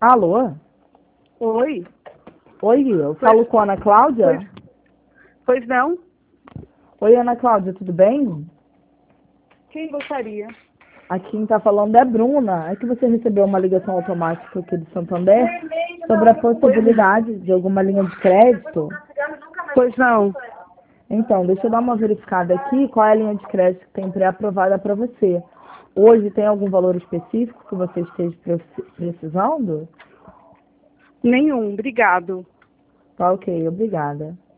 Alô? Oi? Oi, eu falo com a Ana Cláudia? Pois não? Oi, Ana Cláudia, tudo bem? Quem gostaria? Aqui quem está falando é a Bruna. É que você recebeu uma ligação automática aqui do Santander sobre a possibilidade de alguma linha de crédito. Pois não. Então, deixa eu dar uma verificada aqui qual é a linha de crédito que tem pré-aprovada para você. Hoje tem algum valor específico que você esteja precisando? Nenhum, obrigado. Tá ok, obrigada.